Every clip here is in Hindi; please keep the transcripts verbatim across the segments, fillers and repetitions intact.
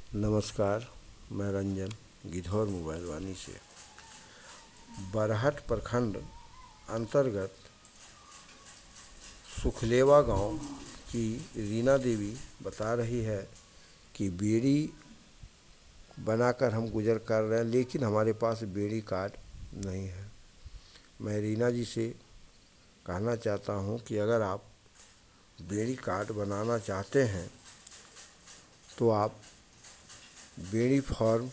नमस्कार, मैं रंजन गिद्धौर मोबाइल वानी से। बरहट प्रखंड अंतर्गत सुखलेवा गांव की रीना देवी बता रही है कि बीड़ी बनाकर हम गुजर कर रहे हैं, लेकिन हमारे पास बीड़ी कार्ड नहीं है। मैं रीना जी से कहना चाहता हूं कि अगर आप बीड़ी कार्ड बनाना चाहते हैं तो आप बीड़ी फॉर्म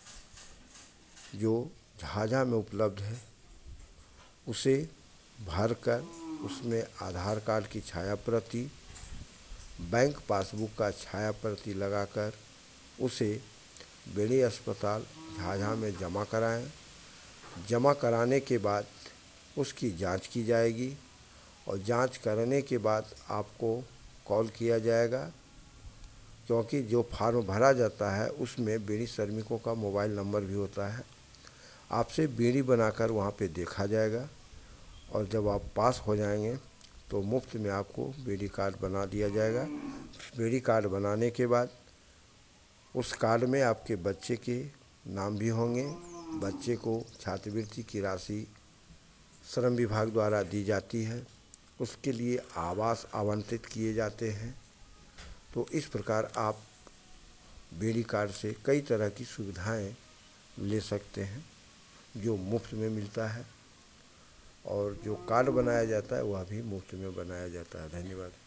जो झाझा में उपलब्ध है उसे भरकर उसमें आधार कार्ड की छाया प्रति, बैंक पासबुक का छाया प्रति लगाकर उसे बीड़ी अस्पताल झाझा में जमा कराएं। जमा कराने के बाद उसकी जांच की जाएगी और जांच करने के बाद आपको कॉल किया जाएगा, क्योंकि जो फार्म भरा जाता है उसमें बीड़ी श्रमिकों का मोबाइल नंबर भी होता है। आपसे बीड़ी बनाकर वहाँ पे देखा जाएगा और जब आप पास हो जाएंगे तो मुफ्त में आपको बीड़ी कार्ड बना दिया जाएगा। बीड़ी कार्ड बनाने के बाद उस कार्ड में आपके बच्चे के नाम भी होंगे। बच्चे को छात्रवृत्ति की राशि श्रम विभाग द्वारा दी जाती है, उसके लिए आवास आवंटित किए जाते हैं। तो इस प्रकार आप बीड़ी कार्ड से कई तरह की सुविधाएं ले सकते हैं जो मुफ्त में मिलता है, और जो कार्ड बनाया जाता है वह भी मुफ्त में बनाया जाता है। धन्यवाद।